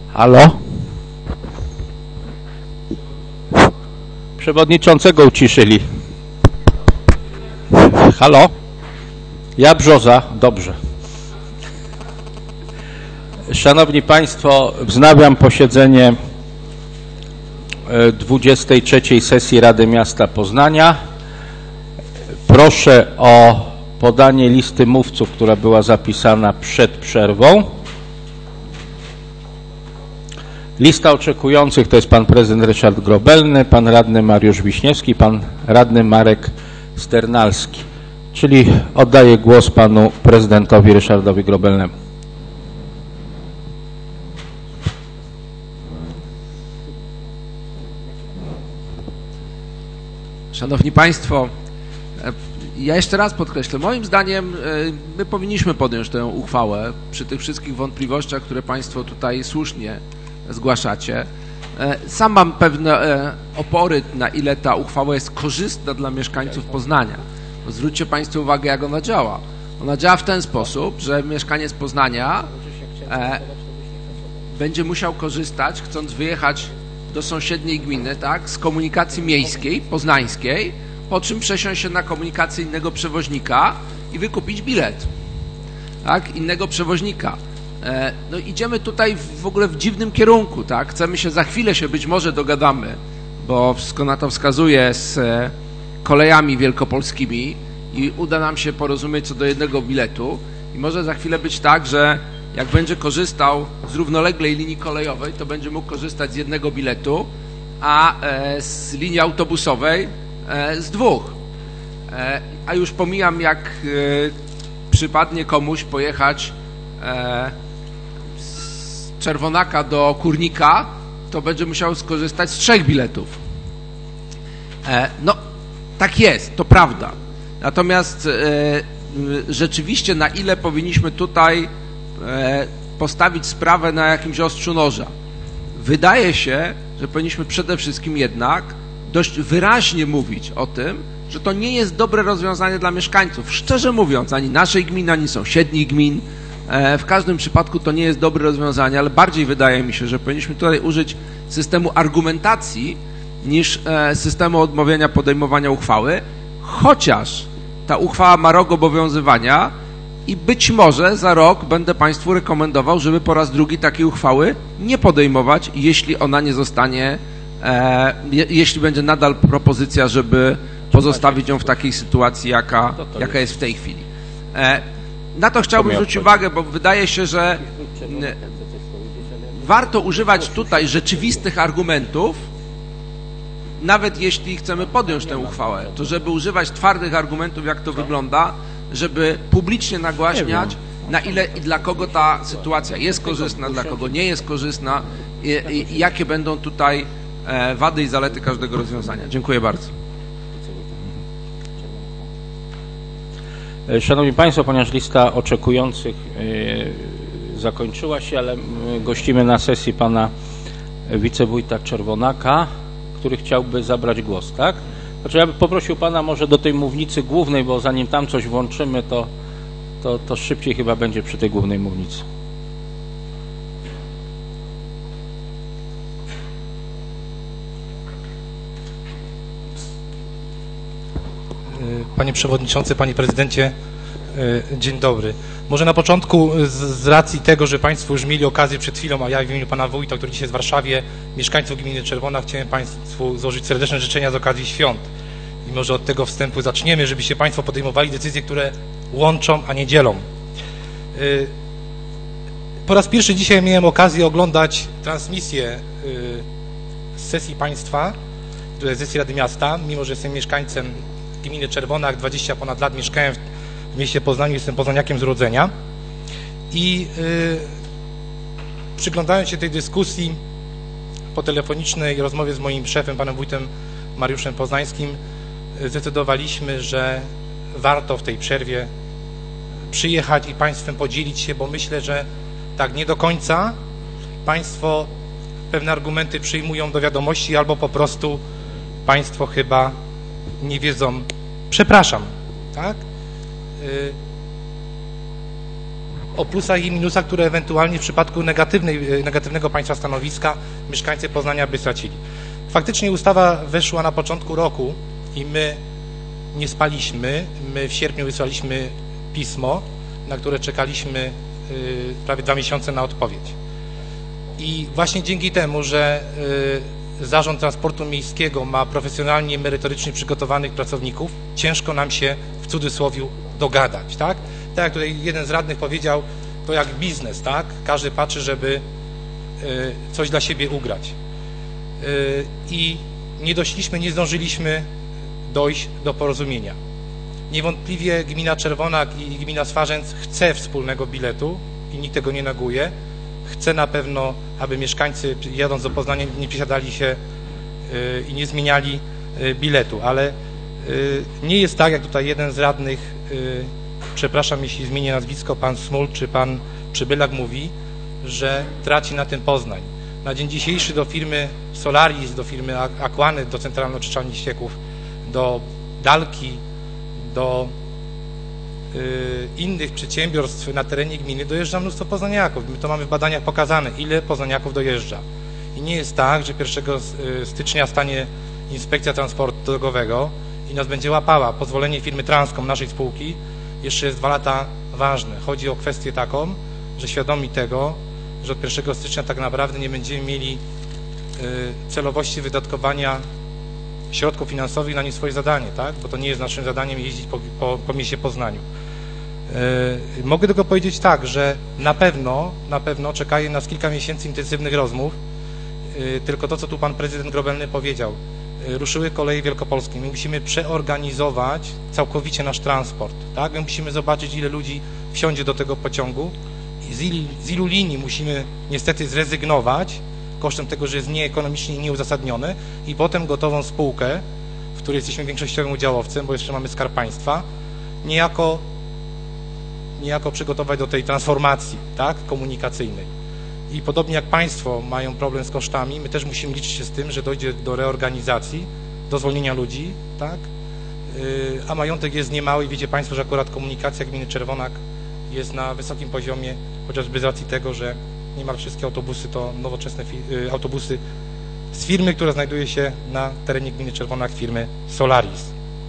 Halo? Przewodniczącego uciszyli. Halo? Ja Brzoza. Dobrze. Szanowni Państwo, wznawiam posiedzenie 23. sesji Rady Miasta Poznania. Proszę o podanie listy mówców, która była zapisana przed przerwą. Lista oczekujących to jest pan prezydent Ryszard Grobelny, pan radny Mariusz Wiśniewski, pan radny Marek Sternalski. Czyli oddaję głos panu prezydentowi Ryszardowi Grobelnemu. Szanowni Państwo, ja jeszcze raz podkreślę, moim zdaniem my powinniśmy podjąć tę uchwałę przy tych wszystkich wątpliwościach, które Państwo tutaj słusznie zgłaszacie. Sam mam pewne opory, na ile ta uchwała jest korzystna dla mieszkańców Poznania. Bo zwróćcie Państwo uwagę, jak ona działa. Ona działa w ten sposób, że mieszkaniec Poznania będzie musiał korzystać, chcąc wyjechać do sąsiedniej gminy, tak, z komunikacji miejskiej, poznańskiej, po czym przesiąść się na komunikację innego przewoźnika i wykupić bilet, tak, innego przewoźnika. No idziemy tutaj w ogóle w dziwnym kierunku, tak, chcemy się, za chwilę się być może dogadamy, bo wszystko na to wskazuje, z kolejami wielkopolskimi i uda nam się porozumieć co do jednego biletu i może za chwilę być tak, że jak będzie korzystał z równoległej linii kolejowej, to będzie mógł korzystać z jednego biletu, a z linii autobusowej z dwóch. A już pomijam, jak przypadnie komuś pojechać z Czerwonaka do Kurnika, to będzie musiał skorzystać z 3 biletów. No, tak jest, to prawda. Natomiast rzeczywiście, na ile powinniśmy tutaj postawić sprawę na jakimś ostrzu noża? Wydaje się, że powinniśmy przede wszystkim jednak dość wyraźnie mówić o tym, że to nie jest dobre rozwiązanie dla mieszkańców. Szczerze mówiąc, ani naszej gminy, ani sąsiednich gmin. W każdym przypadku to nie jest dobre rozwiązanie, ale bardziej wydaje mi się, że powinniśmy tutaj użyć systemu argumentacji niż systemu odmawiania podejmowania uchwały, chociaż ta uchwała ma rok obowiązywania i być może za rok będę Państwu rekomendował, żeby po raz drugi takiej uchwały nie podejmować, jeśli ona nie zostanie, jeśli będzie nadal propozycja, żeby pozostawić ją w takiej sytuacji, jaka jest w tej chwili. Na to chciałbym zwrócić uwagę, bo wydaje się, że warto używać tutaj rzeczywistych argumentów, nawet jeśli chcemy podjąć tę uchwałę, to żeby używać twardych argumentów, jak to wygląda, żeby publicznie nagłaśniać, na ile i dla kogo ta sytuacja jest korzystna, dla kogo nie jest korzystna i jakie będą tutaj wady i zalety każdego rozwiązania. Dziękuję bardzo. Szanowni Państwo, ponieważ lista oczekujących zakończyła się, ale gościmy na sesji pana wicewójta Czerwonaka, który chciałby zabrać głos, tak? Znaczy ja bym poprosił pana może do tej mównicy głównej, bo zanim tam coś włączymy, to szybciej chyba będzie przy tej głównej mównicy. Panie Przewodniczący, Panie Prezydencie, dzień dobry. Może na początku z racji tego, że Państwo już mieli okazję przed chwilą, a ja w imieniu Pana Wójta, który dzisiaj jest w Warszawie, mieszkańców gminy Czerwona, chciałem Państwu złożyć serdeczne życzenia z okazji świąt. I może od tego wstępu zaczniemy, żebyście Państwo podejmowali decyzje, które łączą, a nie dzielą. Po raz pierwszy dzisiaj miałem okazję oglądać transmisję z sesji Państwa, z sesji Rady Miasta, mimo że jestem mieszkańcem gminy Czerwona, jak 20 ponad lat mieszkałem w mieście Poznaniu, jestem poznaniakiem z urodzenia i przyglądając się tej dyskusji po telefonicznej rozmowie z moim szefem, panem wójtem Mariuszem Poznańskim, zdecydowaliśmy, że warto w tej przerwie przyjechać i Państwem podzielić się, bo myślę, że tak nie do końca Państwo pewne argumenty przyjmują do wiadomości albo po prostu Państwo chyba nie wiedzą, przepraszam, tak? o plusach i minusach, które ewentualnie w przypadku negatywnego państwa stanowiska mieszkańcy Poznania by stracili. Faktycznie ustawa weszła na początku roku i my nie spaliśmy. My w sierpniu wysłaliśmy pismo, na które czekaliśmy prawie 2 miesiące na odpowiedź. I właśnie dzięki temu, że Zarząd Transportu Miejskiego ma profesjonalnie, merytorycznie przygotowanych pracowników, ciężko nam się w cudzysłowie dogadać, tak? Tak jak tutaj jeden z radnych powiedział, to jak biznes, tak? Każdy patrzy, żeby coś dla siebie ugrać. I nie zdążyliśmy dojść do porozumienia. Niewątpliwie gmina Czerwonak i gmina Swarzędz chce wspólnego biletu i nikt tego nie neguje. Chce na pewno, aby mieszkańcy jadąc do Poznania nie przesiadali się i nie zmieniali biletu, ale nie jest tak, jak tutaj jeden z radnych, przepraszam jeśli zmienię nazwisko, pan Smul czy pan Przybylak mówi, że traci na tym Poznań. Na dzień dzisiejszy do firmy Solaris, do firmy Aquany, do Centralnej Oczyszczalni Ścieków, do Dalki, do innych przedsiębiorstw na terenie gminy dojeżdża mnóstwo poznaniaków. My to mamy w badaniach pokazane, ile poznaniaków dojeżdża. I nie jest tak, że 1 stycznia stanie Inspekcja Transportu Drogowego i nas będzie łapała. Pozwolenie firmy Transcom, naszej spółki, jeszcze jest 2 lata ważne. Chodzi o kwestię taką, że świadomi tego, że od 1 stycznia tak naprawdę nie będziemy mieli celowości wydatkowania środków finansowych na nie swoje zadanie, tak? Bo to nie jest naszym zadaniem jeździć po mieście Poznaniu. Mogę tylko powiedzieć tak, że na pewno czekają nas kilka miesięcy intensywnych rozmów, tylko to, co tu pan prezydent Grobelny powiedział, ruszyły koleje wielkopolskie. My musimy przeorganizować całkowicie nasz transport, tak? My musimy zobaczyć, ile ludzi wsiądzie do tego pociągu i z ilu linii musimy niestety zrezygnować kosztem tego, że jest nieekonomicznie nieuzasadnione i potem gotową spółkę, w której jesteśmy większościowym udziałowcem, bo jeszcze mamy Skarb Państwa, niejako przygotować do tej transformacji, tak, komunikacyjnej. I podobnie jak Państwo mają problem z kosztami, my też musimy liczyć się z tym, że dojdzie do reorganizacji, do zwolnienia ludzi, tak, a majątek jest niemały i wiecie Państwo, że akurat komunikacja gminy Czerwonak jest na wysokim poziomie, chociażby z racji tego, że niemal wszystkie autobusy to nowoczesne autobusy z firmy, która znajduje się na terenie gminy Czerwonak, firmy Solaris.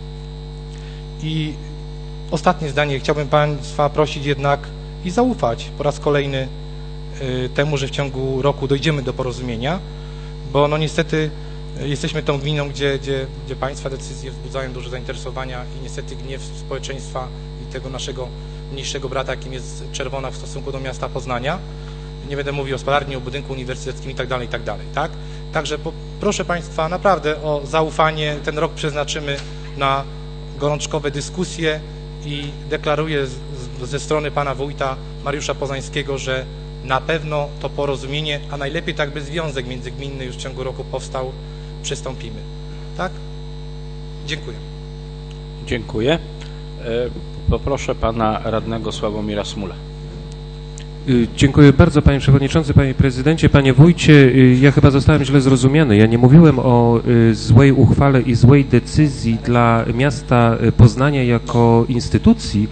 I ostatnie zdanie. Chciałbym Państwa prosić jednak i zaufać po raz kolejny temu, że w ciągu roku dojdziemy do porozumienia, bo no niestety jesteśmy tą gminą, gdzie Państwa decyzje wzbudzają duże zainteresowania i niestety gniew społeczeństwa i tego naszego mniejszego brata, jakim jest Czerwonak w stosunku do miasta Poznania. Nie będę mówił o spalarni, o budynku uniwersyteckim i tak dalej, tak? Także proszę Państwa naprawdę o zaufanie. Ten rok przeznaczymy na gorączkowe dyskusje i deklaruję ze strony pana wójta Mariusza Poznańskiego, że na pewno to porozumienie, a najlepiej tak by związek międzygminny już w ciągu roku powstał, przystąpimy. Tak? Dziękuję. Dziękuję. Poproszę pana radnego Sławomira Smula. Dziękuję bardzo panie przewodniczący, panie prezydencie, panie wójcie. Ja chyba zostałem źle zrozumiany. Ja nie mówiłem o złej uchwale i złej decyzji dla miasta Poznania jako instytucji.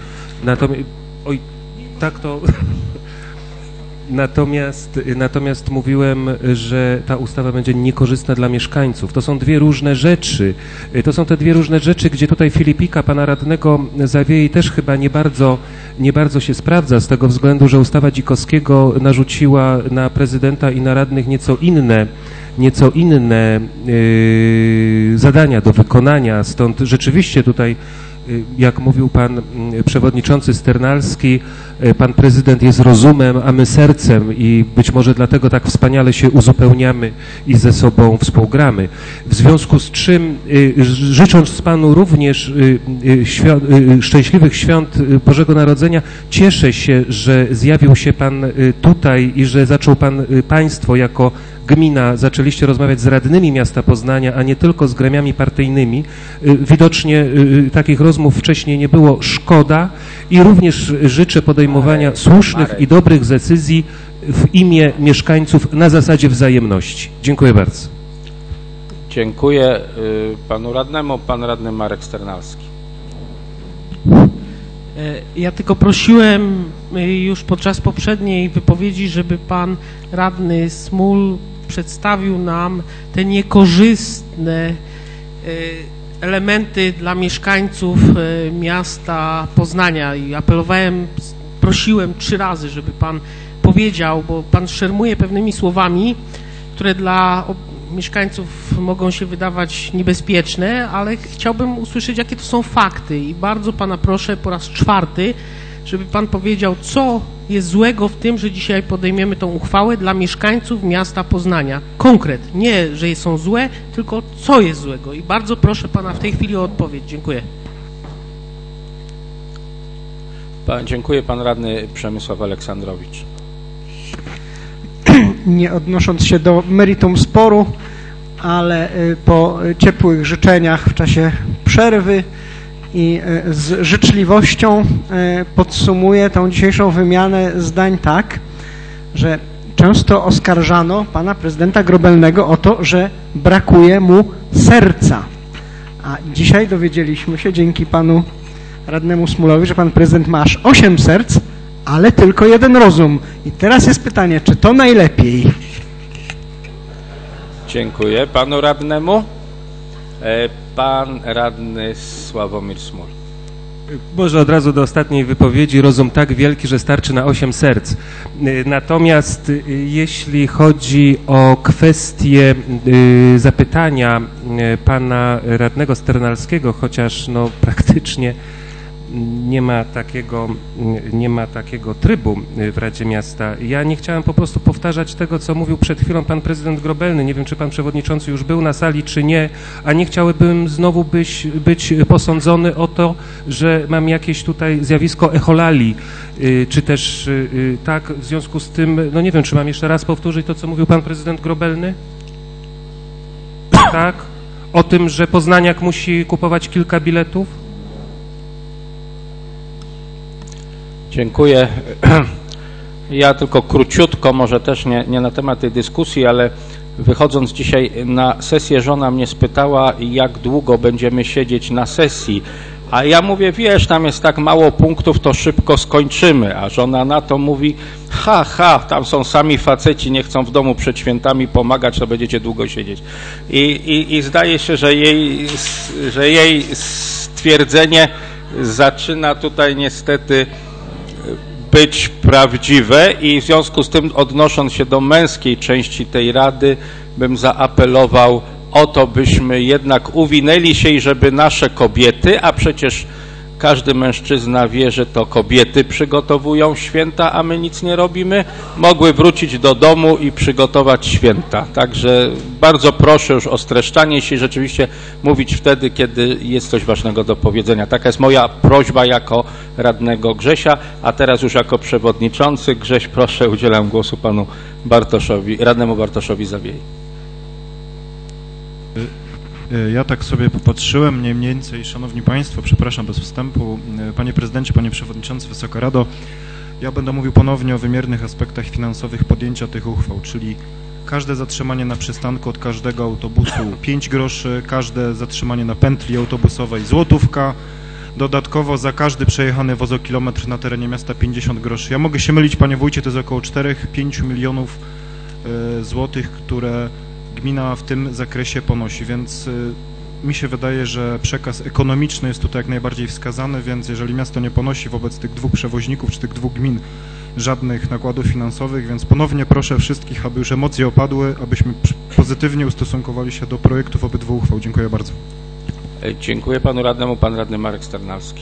Natomiast mówiłem, że ta ustawa będzie niekorzystna dla mieszkańców. To są dwie różne rzeczy. To są te dwie różne rzeczy, gdzie tutaj Filipika, pana radnego Zawiei też chyba nie bardzo się sprawdza z tego względu, że ustawa Dzikowskiego narzuciła na prezydenta i na radnych nieco inne zadania do wykonania. Stąd rzeczywiście tutaj, jak mówił pan przewodniczący Sternalski, pan prezydent jest rozumem, a my sercem i być może dlatego tak wspaniale się uzupełniamy i ze sobą współgramy. W związku z czym, życząc panu również szczęśliwych świąt Bożego Narodzenia, cieszę się, że zjawił się pan tutaj i że zaczął państwo jako gmina zaczęliście rozmawiać z radnymi miasta Poznania, a nie tylko z gremiami partyjnymi. Widocznie takich rozmów wcześniej nie było. Szkoda i również życzę podejmowania słusznych i dobrych decyzji w imię mieszkańców na zasadzie wzajemności. Dziękuję bardzo. Dziękuję panu radnemu. Pan radny Marek Sternalski. Ja tylko prosiłem już podczas poprzedniej wypowiedzi, żeby pan radny Smul przedstawił nam te niekorzystne elementy dla mieszkańców miasta Poznania i prosiłem 3 razy, żeby pan powiedział, bo pan szermuje pewnymi słowami, które dla mieszkańców mogą się wydawać niebezpieczne, ale chciałbym usłyszeć, jakie to są fakty i bardzo pana proszę po raz 4, żeby pan powiedział, co jest złego w tym, że dzisiaj podejmiemy tą uchwałę dla mieszkańców miasta Poznania. Konkret, nie, że są złe, tylko co jest złego i bardzo proszę pana w tej chwili o odpowiedź. Dziękuję. Dziękuję, pan radny Przemysław Aleksandrowicz. Nie odnosząc się do meritum sporu, ale po ciepłych życzeniach w czasie przerwy i z życzliwością podsumuję tą dzisiejszą wymianę zdań tak, że często oskarżano pana prezydenta Grobelnego o to, że brakuje mu serca. A dzisiaj dowiedzieliśmy się dzięki panu radnemu Smulowi, że pan prezydent ma aż 8 serc, ale tylko 1 rozum. I teraz jest pytanie, czy to najlepiej? Dziękuję panu radnemu. Pan radny Sławomir Smul. Może od razu do ostatniej wypowiedzi. Rozum tak wielki, że starczy na 8 serc. Natomiast jeśli chodzi o kwestię zapytania pana radnego Sternalskiego, chociaż no praktycznie nie ma takiego trybu w Radzie Miasta. Ja nie chciałem po prostu powtarzać tego, co mówił przed chwilą pan prezydent Grobelny. Nie wiem, czy pan przewodniczący już był na sali, czy nie, a nie chciałbym znowu być posądzony o to, że mam jakieś tutaj zjawisko echolali, czy też tak, w związku z tym, no nie wiem, czy mam jeszcze raz powtórzyć to, co mówił pan prezydent Grobelny? Tak? O tym, że poznaniak musi kupować kilka biletów? Dziękuję. Ja tylko króciutko, może też nie na temat tej dyskusji, ale wychodząc dzisiaj na sesję, żona mnie spytała, jak długo będziemy siedzieć na sesji. A ja mówię, wiesz, tam jest tak mało punktów, to szybko skończymy. A żona na to mówi, tam są sami faceci, nie chcą w domu przed świętami pomagać, to będziecie długo siedzieć. I zdaje się, że jej stwierdzenie zaczyna tutaj niestety być prawdziwe i w związku z tym, odnosząc się do męskiej części tej Rady, bym zaapelował o to, byśmy jednak uwinęli się i żeby nasze kobiety, a przecież każdy mężczyzna wie, że to kobiety przygotowują święta, a my nic nie robimy, mogły wrócić do domu i przygotować święta. Także bardzo proszę już o streszczanie się i rzeczywiście mówić wtedy, kiedy jest coś ważnego do powiedzenia. Taka jest moja prośba jako radnego Grzesia, a teraz już jako przewodniczący. Grześ, proszę, udzielam głosu panu radnemu Bartoszowi Zawiei. Ja tak sobie popatrzyłem, mniej więcej, szanowni państwo, przepraszam bez wstępu, panie prezydencie, panie przewodniczący, Wysoka Rado, ja będę mówił ponownie o wymiernych aspektach finansowych podjęcia tych uchwał, czyli każde zatrzymanie na przystanku od każdego autobusu 5 groszy, każde zatrzymanie na pętli autobusowej złotówka, dodatkowo za każdy przejechany wozokilometr na terenie miasta 50 groszy. Ja mogę się mylić, panie wójcie, to jest około 4-5 milionów złotych, które gmina w tym zakresie ponosi, więc mi się wydaje, że przekaz ekonomiczny jest tutaj jak najbardziej wskazany, więc jeżeli miasto nie ponosi wobec tych 2 przewoźników czy tych 2 gmin żadnych nakładów finansowych, więc ponownie proszę wszystkich, aby już emocje opadły, abyśmy pozytywnie ustosunkowali się do projektów obydwu uchwał. Dziękuję bardzo. Dziękuję panu radnemu. Pan radny Marek Sternalski.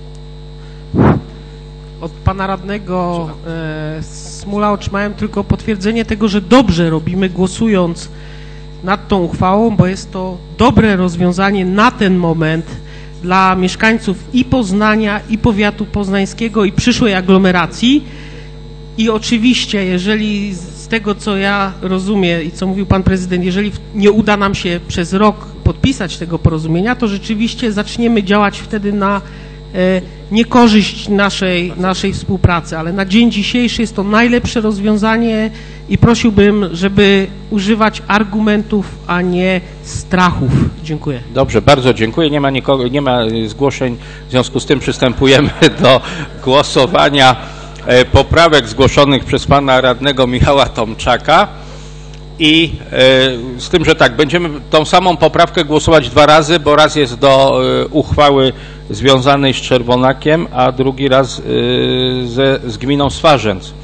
Od pana radnego Smula otrzymałem tylko potwierdzenie tego, że dobrze robimy, głosując nad tą uchwałą, bo jest to dobre rozwiązanie na ten moment dla mieszkańców i Poznania, i powiatu poznańskiego, i przyszłej aglomeracji. I oczywiście, jeżeli z tego, co ja rozumiem i co mówił pan prezydent, jeżeli nie uda nam się przez rok podpisać tego porozumienia, to rzeczywiście zaczniemy działać wtedy na niekorzyść naszej współpracy, ale na dzień dzisiejszy jest to najlepsze rozwiązanie i prosiłbym, żeby używać argumentów, a nie strachów. Dziękuję. Dobrze, bardzo dziękuję. Nie ma nikogo, nie ma zgłoszeń, w związku z tym przystępujemy do głosowania poprawek zgłoszonych przez pana radnego Michała Tomczaka i z tym, że tak, będziemy tą samą poprawkę głosować 2 razy, bo raz jest do uchwały związanej z Czerwonakiem, a drugi raz z gminą Swarzędz.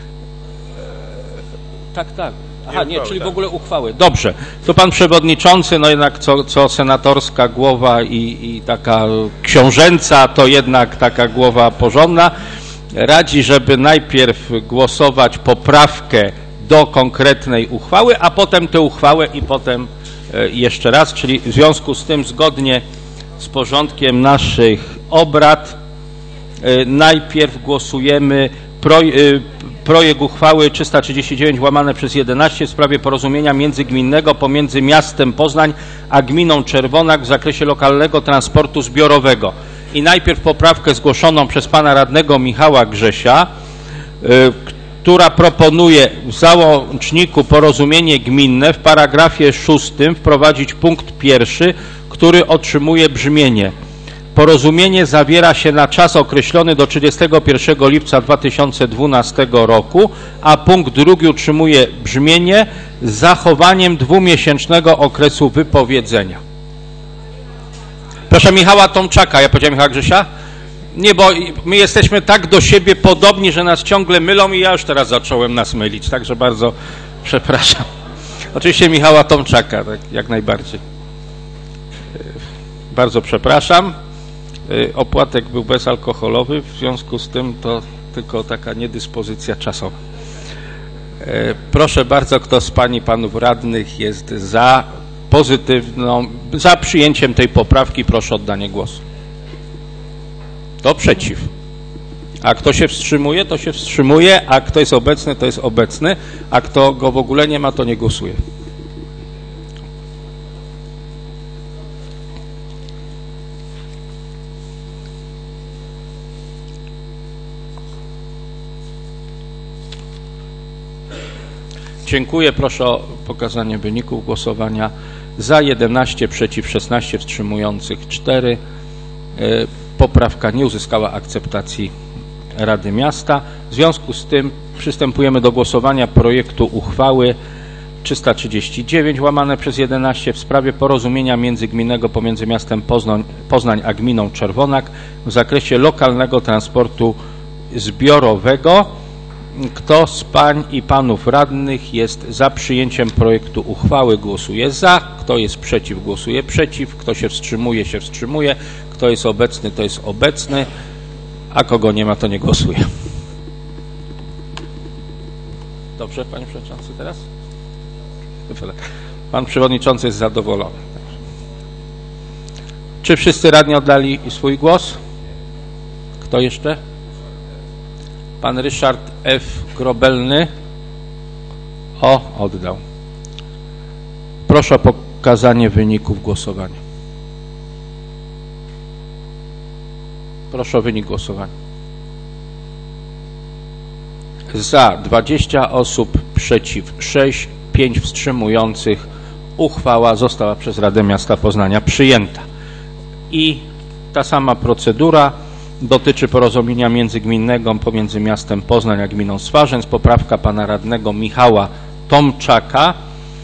Tak. Aha, nie, czyli w ogóle uchwały. Dobrze. To pan przewodniczący, no jednak co senatorska głowa i taka książęca, to jednak taka głowa porządna, radzi, żeby najpierw głosować poprawkę do konkretnej uchwały, a potem tę uchwałę i potem jeszcze raz, czyli w związku z tym zgodnie z porządkiem naszych obrad najpierw głosujemy projekt uchwały 339/11 w sprawie porozumienia międzygminnego pomiędzy miastem Poznań a gminą Czerwonak w zakresie lokalnego transportu zbiorowego. I najpierw poprawkę zgłoszoną przez pana radnego Michała Grzesia, która proponuje w załączniku porozumienie gminne w paragrafie 6 wprowadzić punkt 1, który otrzymuje brzmienie: porozumienie zawiera się na czas określony do 31 lipca 2012 roku, a punkt 2 utrzymuje brzmienie z zachowaniem 2-miesięcznego okresu wypowiedzenia. Proszę Michała Tomczaka, ja powiedziałem Michała Grzesia? Nie, bo my jesteśmy tak do siebie podobni, że nas ciągle mylą i ja już teraz zacząłem nas mylić, także bardzo przepraszam. Oczywiście Michała Tomczaka, tak, jak najbardziej. Bardzo przepraszam. Opłatek był bezalkoholowy, w związku z tym to tylko taka niedyspozycja czasowa. Proszę bardzo, kto z pań i panów radnych jest za za przyjęciem tej poprawki, proszę o oddanie głosu. To przeciw. A kto się wstrzymuje, to się wstrzymuje, a kto jest obecny, to jest obecny, a kto go w ogóle nie ma, to nie głosuje. Dziękuję. Proszę o pokazanie wyników głosowania. Za 11, przeciw 16, wstrzymujących 4. Poprawka nie uzyskała akceptacji Rady Miasta. W związku z tym przystępujemy do głosowania projektu uchwały 339/11 w sprawie porozumienia międzygminnego pomiędzy miastem Poznań a gminą Czerwonak w zakresie lokalnego transportu zbiorowego. Kto z pań i panów radnych jest za przyjęciem projektu uchwały, głosuje za. Kto jest przeciw, głosuje przeciw. Kto się wstrzymuje, się wstrzymuje. Kto jest obecny, to jest obecny. A kogo nie ma, to nie głosuje. Dobrze, panie przewodniczący, teraz? Pan przewodniczący jest zadowolony. Czy wszyscy radni oddali swój głos? Kto jeszcze? Pan Ryszard F. Grobelny. Oddał. Proszę o pokazanie wyników głosowania. Proszę o wynik głosowania. Za 20 osób, przeciw 6, 5 wstrzymujących. Uchwała została przez Radę Miasta Poznania przyjęta. I ta sama procedura dotyczy porozumienia międzygminnego pomiędzy miastem Poznań a gminą Swarzędz. Poprawka pana radnego Michała Tomczaka,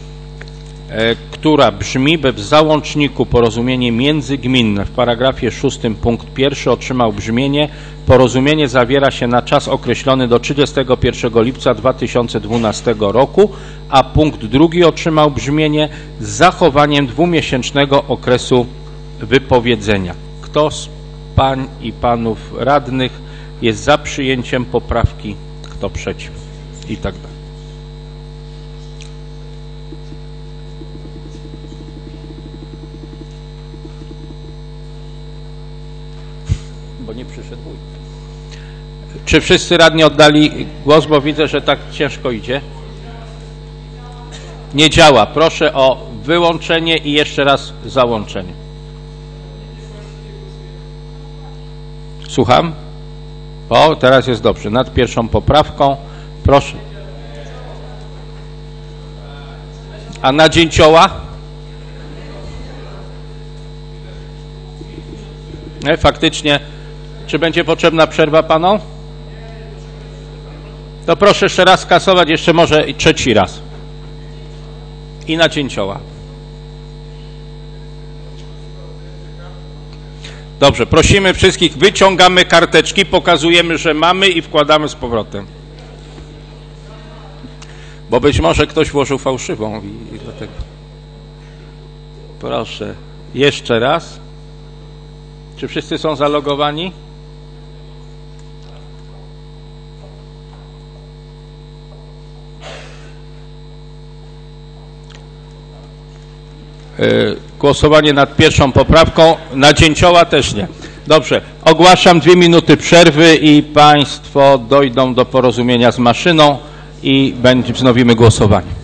która brzmi, by w załączniku porozumienie międzygminne w paragrafie 6 punkt 1 otrzymał brzmienie: porozumienie zawiera się na czas określony do 31 lipca 2012 roku, a punkt 2 otrzymał brzmienie z zachowaniem 2-miesięcznego okresu wypowiedzenia. Kto z pań i panów radnych jest za przyjęciem poprawki, kto przeciw i tak dalej. Bo nie przyszedł wójt. Czy wszyscy radni oddali głos, bo widzę, że tak ciężko idzie? Nie działa. Proszę o wyłączenie i jeszcze raz załączenie. Słucham? O, teraz jest dobrze. Nad pierwszą poprawką. Proszę. A na dzięcioła? Nie, faktycznie. Czy będzie potrzebna przerwa panom? To proszę jeszcze raz skasować, jeszcze może i trzeci raz. I na dzięcioła. Dobrze, prosimy wszystkich, wyciągamy karteczki, pokazujemy, że mamy i wkładamy z powrotem. Bo być może ktoś włożył fałszywą i dlatego. Proszę, jeszcze raz. Czy wszyscy są zalogowani? Głosowanie nad pierwszą poprawką, na dzięcioła też nie. Dobrze, ogłaszam 2 minuty przerwy i Państwo dojdą do porozumienia z maszyną i wznowimy głosowanie.